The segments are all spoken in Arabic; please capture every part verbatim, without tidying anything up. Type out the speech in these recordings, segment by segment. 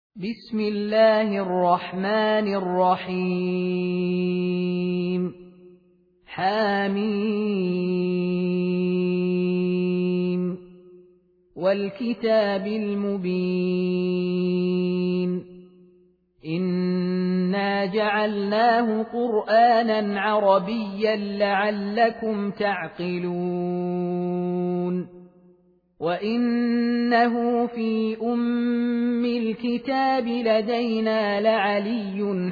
بسم الله الرحمن الرحيم حميم والكتاب المبين إنا جعلناه قرآنا عربيا لعلكم تعقلون وإنه في أم الكتاب لدينا لعلي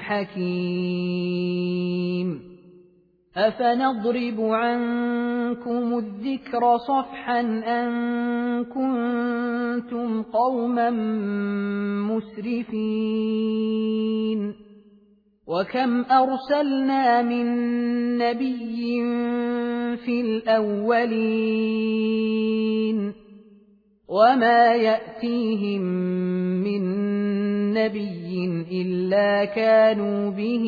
حكيم أفنضرب عنكم الذكر صفحا أن كنتم قوما مسرفين وكم أرسلنا من نبي في الأولين وما يأتيهم من نبي إلا كانوا به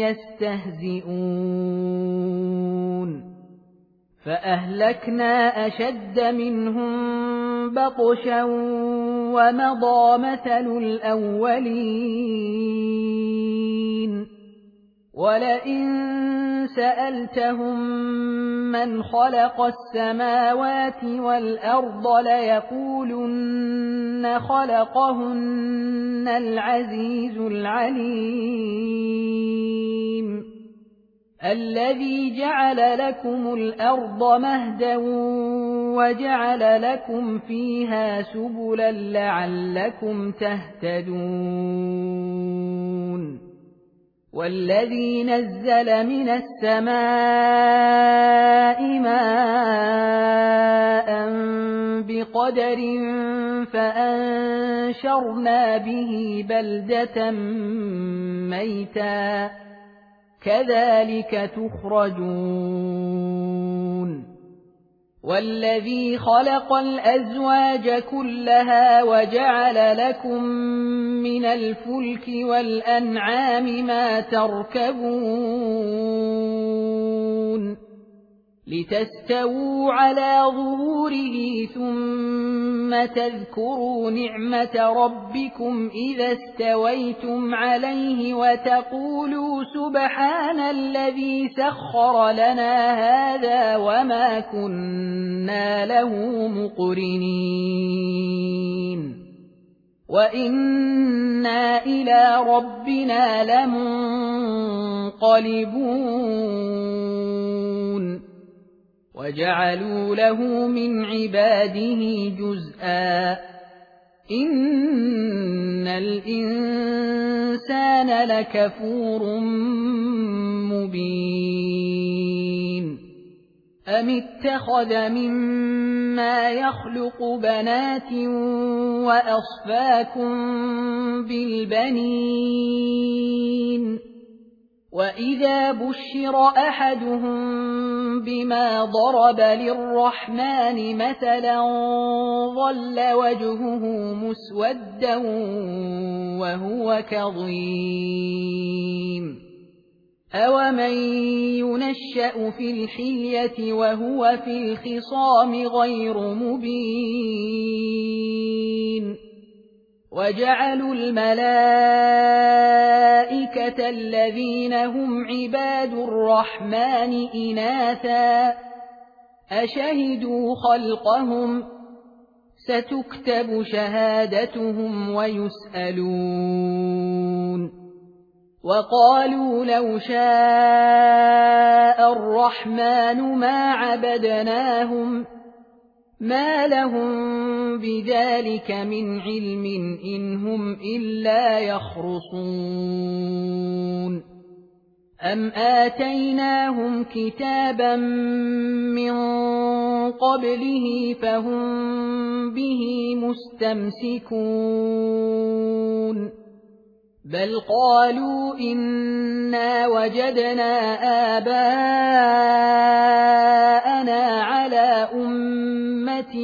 يستهزئون فأهلكنا أشد منهم بطشا ومضى مثل الأولين ولئن سألتهم من خلق السماوات والأرض ليقولن خلقهن العزيز العليم الذي جعل لكم الأرض مهدا وجعل لكم فيها سبلا لعلكم تهتدون والذي نزل من السماء ماء بقدر فأنشرنا به بلدة ميتا كذلك تخرجون والذي خلق الأزواج كلها وجعل لكم من الفلك والأنعام ما تركبون لتستووا على ظهوره ثم تذكروا نعمة ربكم إذا استويتم عليه وتقولوا سبحان الذي سخر لنا هذا وما كنا له مقرنين وإنا إلى ربنا لمنقلبون وجعلوا له من عباده جزءا إن الإنسان لكفور مبين أم اتخذ مما يخلق بنات وأصفاكم بالبنين وإذا بشر أحدهم بما ضرب للرحمن مثلا ظل وجهه مسودا وهو كظيم أومن ينشأ في الحلية وهو في الخصام غير مبين وجعلوا الملائكة الذين هم عباد الرحمن إناثا أشهدوا خلقهم ستكتب شهادتهم ويسألون وقالوا لو شاء الرحمن ما عبدناهم ما لهم بذلك من علم إن هم إلا يخرصون أم آتيناهم كتابا من قبله فهم به مستمسكون بل قالوا إنا وجدنا آباءنا على أمة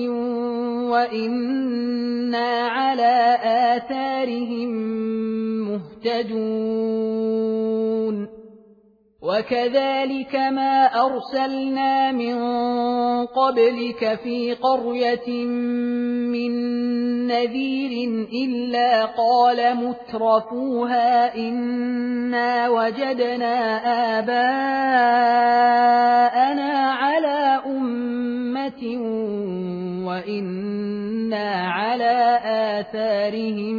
وإنا على آثارهم مهتدون وكذلك ما أرسلنا من قبلك في قرية من نذير إلا قال مترفوها إنا وجدنا آباءنا على أمة وإنا على آثارهم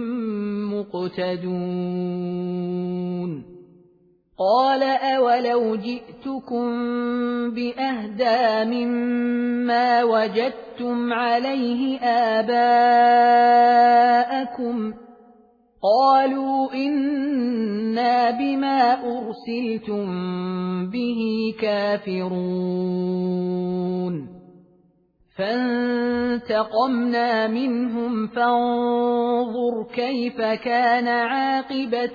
مقتدون قال أولو جئتكم بأهدى مما وجدتم عليه آباءكم قالوا إنا بما أرسلتم به كافرون فانتقمنا منهم فانظر كيف كان عاقبة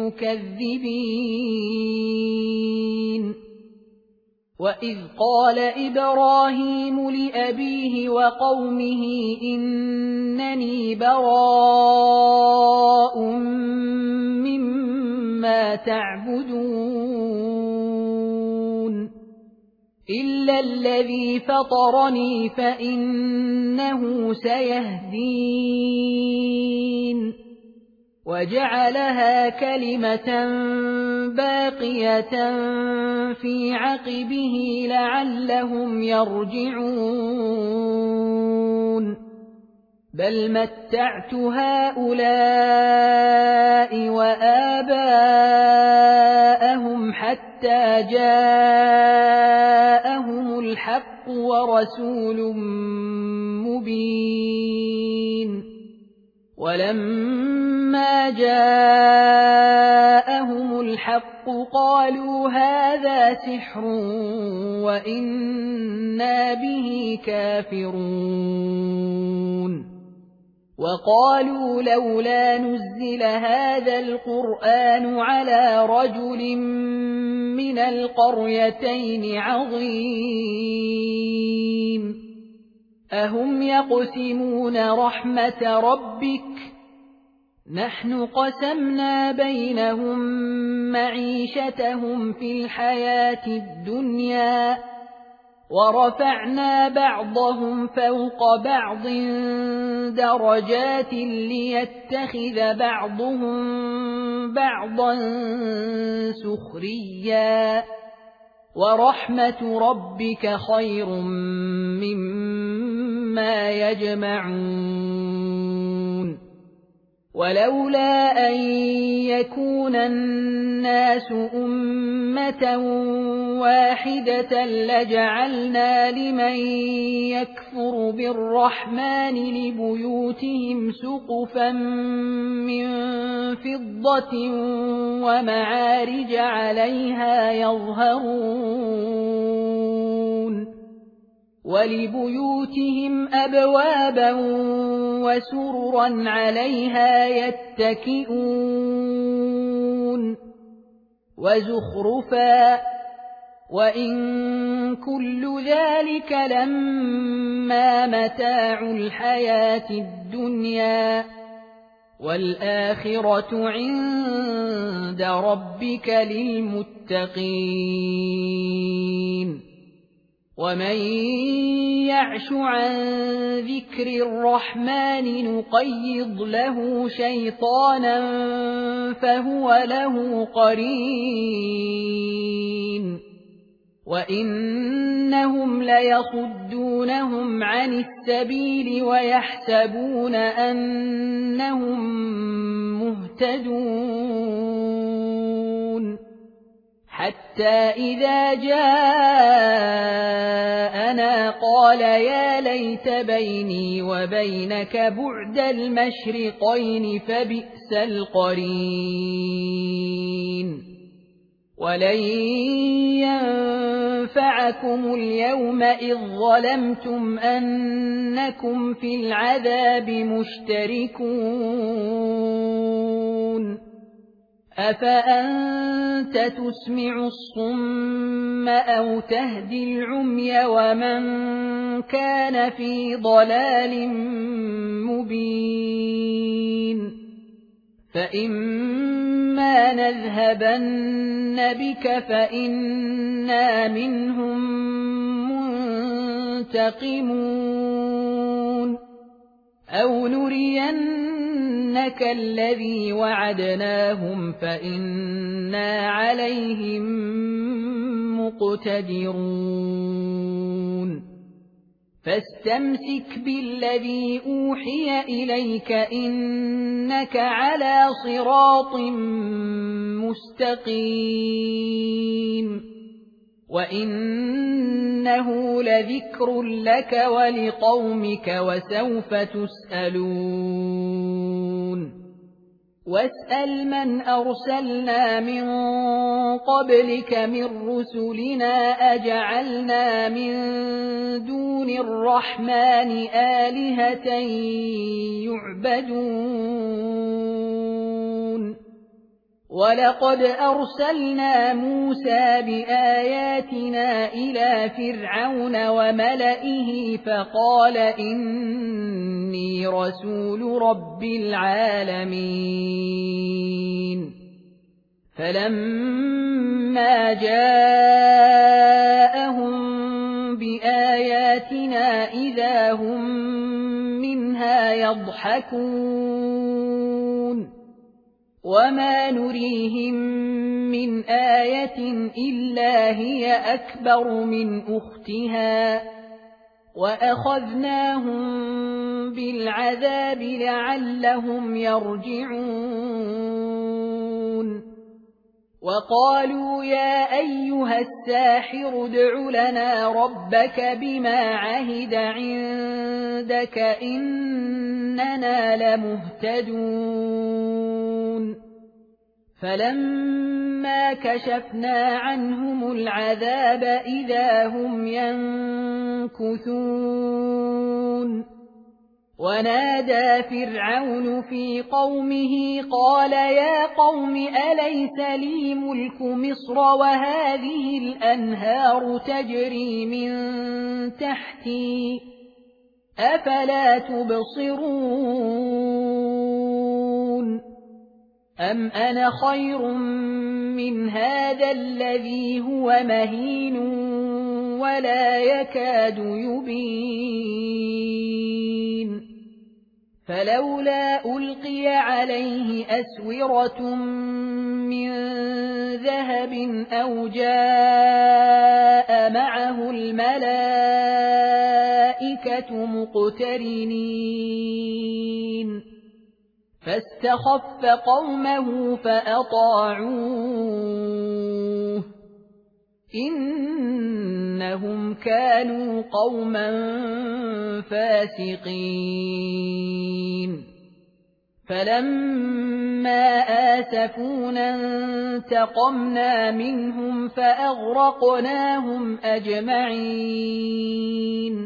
المكذبين وإذ قال إبراهيم لأبيه وقومه إنني براء مما تعبدون إلا الذي فطرني فإنه سيهدين وجعلها كلمة باقية في عقبه لعلهم يرجعون بل متعت هؤلاء وآباءهم حتى جاءهم الحق ورسول مبين ولما جاءهم الحق قالوا هذا سحر وإنا به كافرون وقالوا لولا نزل هذا القرآن على رجل من القريتين عظيم أهم يقسمون رحمة ربك نحن قسمنا بينهم معيشتهم في الحياة الدنيا ورفعنا بعضهم فوق بعض درجات ليتخذ بعضهم بعضا سخريا ورحمة ربك خير مما يجمعون ولولا أن يكون الناس أمة واحدة لجعلنا لمن يكفر بالرحمن لبيوتهم سقفا من فضة ومعارج عليها يظهرون ولبيوتهم أبوابا وسررا عليها يتكئون وزخرفا وإن كل ذلك لما متاع الحياة الدنيا والآخرة عند ربك للمتقين ومن يعش عن ذكر الرحمن نقيض له شيطانا فهو له قرين وإنهم ليصدونهم عن السبيل ويحسبون أنهم مهتدون حتى إذا جاءنا قال يا ليت بيني وبينك بعد المشرقين فبئس القرين ولن ينفعكم اليوم إذ ظلمتم أنكم في العذاب مشتركون أفأنت تسمع الصم أو تهدي العمي ومن كان في ضلال مبين فإما فإما نذهبن بك فإنا منهم منتقمون أو نرينك الذي وعدناهم فإنا عليهم مقتدرون فاستمسك بالذي أوحي إليك إنك على صراط مستقيم وإنه لذكر لك ولقومك وسوف تسألون واسأل من أرسلنا من قبلك من رسلنا أجعلنا من دون الرحمن آلهة يعبدون ولقد أرسلنا موسى بآياتنا إلى فرعون وملئه فقال إني رسول رب العالمين فلما جاءهم بآياتنا إذا هم منها يضحكون وما نريهم من آية إلا هي أكبر من أختها وأخذناهم بالعذاب لعلهم يرجعون وقالوا يا أيها الساحر ادع لنا ربك بما عهد عندك إننا لمهتدون فلما كشفنا عنهم العذاب إذا هم ينكثون ونادى فرعون في قومه قال يا قوم أليس لي ملك مصر وهذه الأنهار تجري من تحتي أفلا تبصرون أم أنا خير من هذا الذي هو مهين ولا يكاد يبين فلولا ألقي عليه أسورة من ذهب أو جاء معه الملائكة مقترنين فاستخف قومه فأطاعوه إنهم كانوا قوما فاسقين فلما آسفونا انتقمنا منهم فأغرقناهم أجمعين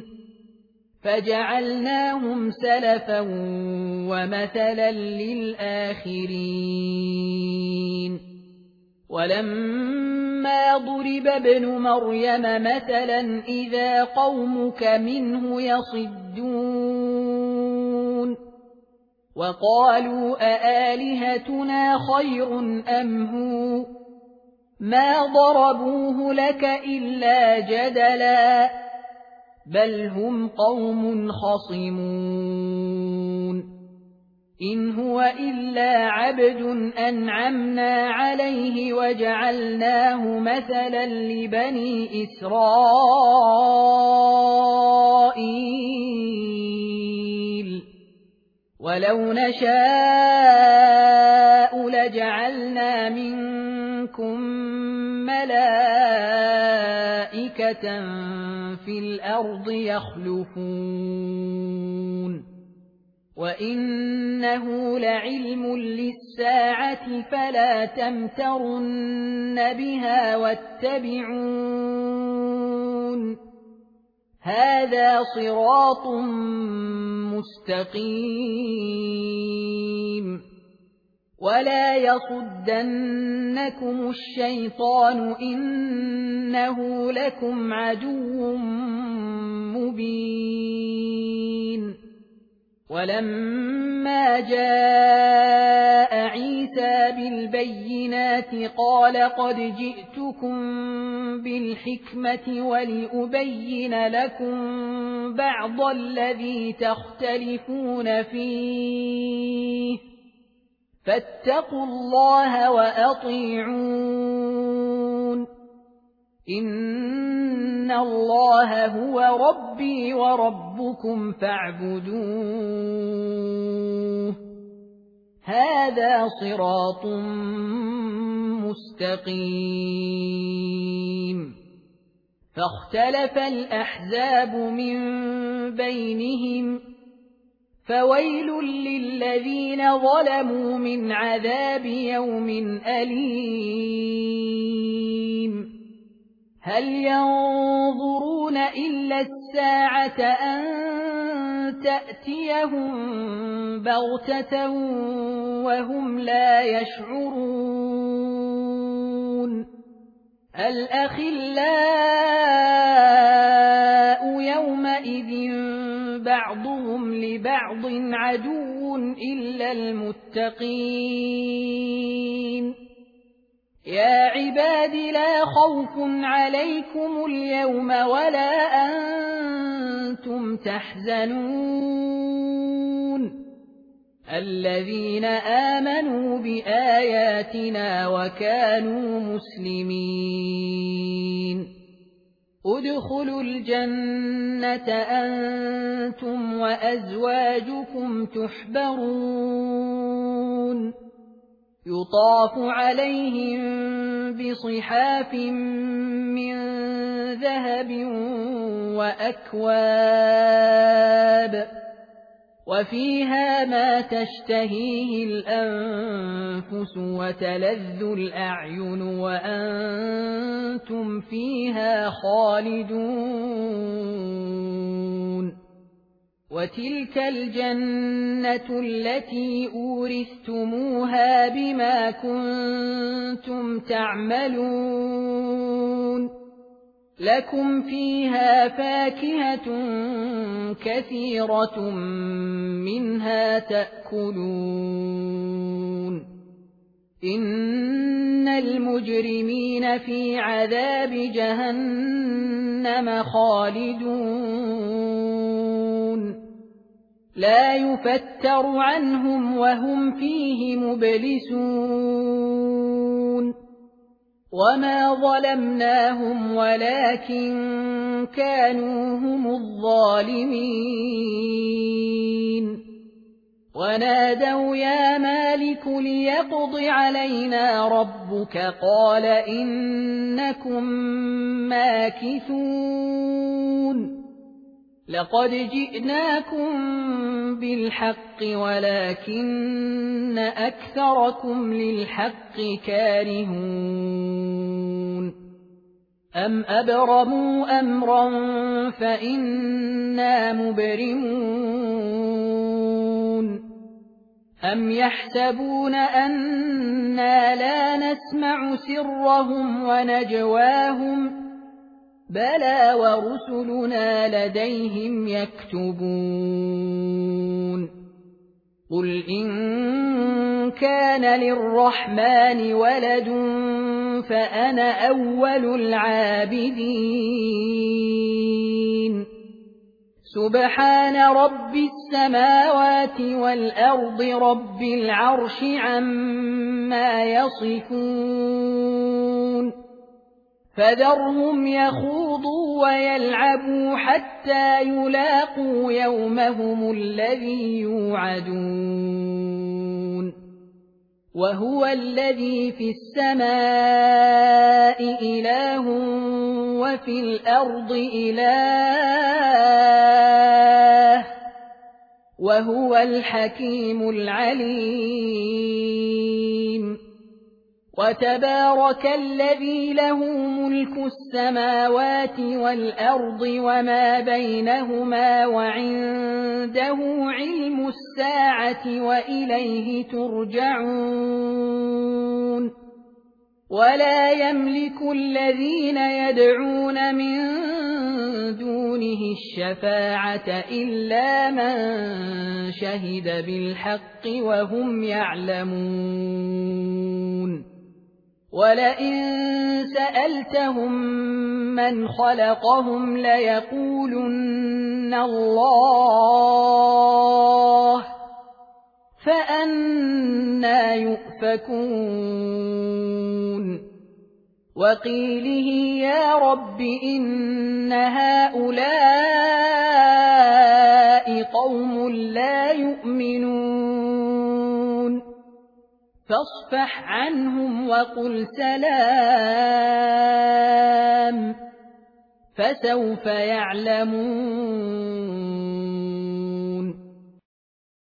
فجعلناهم سلفا ومثلا للآخرين ولما ضرب ابن مريم مثلا إذا قومك منه يصدون وقالوا أآلهتنا خير أم هو ما ضربوه لك إلا جدلا بل هم قوم خصمون إن هو إلا عبد أنعمنا عليه وجعلناه مثلا لبني إسرائيل ولو نشاء لجعلنا منكم ملائكة في الأرض يخلفون وإنه لعلم للساعة فلا تمترن بها واتبعون هذا صراط مستقيم ولا يصدنكم الشيطان إنه لكم عدو مبين ولما جاء عيسى بالبينات قال قد جئتكم بالحكمة ولأبين لكم بعض الذي تختلفون فيه فاتقوا الله وأطيعون إن الله هو ربي وربكم فاعبدوه هذا صراط مستقيم فاختلف الأحزاب من بينهم فويل للذين ظلموا من عذاب يوم أليم هل ينظرون إلا الساعة أن تأتيهم بغتة وهم لا يشعرون الأخلاء يومئذ بعضهم لبعض عدو إلا المتقين يا عباد لا خوف عليكم اليوم ولا أنتم تحزنون الذين آمنوا بآياتنا وكانوا مسلمين ادخلوا الجنة أنتم وأزواجكم تحبرون يطاف عليهم بصحاف من ذهب وأكواب وفيها ما تشتهيه الأنفس وتلذ الأعين وأنتم فيها خالدون وتلك الجنة التي أورثتموها بما كنتم تعملون لكم فيها فاكهة كثيرة منها تأكلون إن المجرمين في عذاب جهنم خالدون لا يفتر عنهم وهم فيه مبلسون وما ظلمناهم ولكن كانوا هم الظالمين ونادوا يا مالك ليقض علينا ربك قال إنكم ماكثون لقد جئناكم بالحق ولكن أكثركم للحق كارهون أم أبرموا أمرا فإنا مبرمون أم يحسبون أنا لا نسمع سرهم ونجواهم بلى ورسلنا لديهم يكتبون قل إن كان للرحمن ولد فأنا أول العابدين سبحان رب السماوات والأرض رب العرش عما يصفون فذرهم يخوضوا ويلعبوا حتى يلاقوا يومهم الذي يوعدون وهو الذي في السماء إله وفي الأرض إله وهو الحكيم العليم وتبارك الذي له ملك السماوات والأرض وما بينهما وعنده علم الساعة وإليه ترجعون ولا يملك الذين يدعون من دونه الشفاعة إلا من شهد بالحق وهم يعلمون ولئن سألتهم من خلقهم ليقولن الله فأنى يؤفكون وقيله يا رب إن هؤلاء قوم لا يؤمنون فاصفح عنهم وقل سلام فسوف يعلمون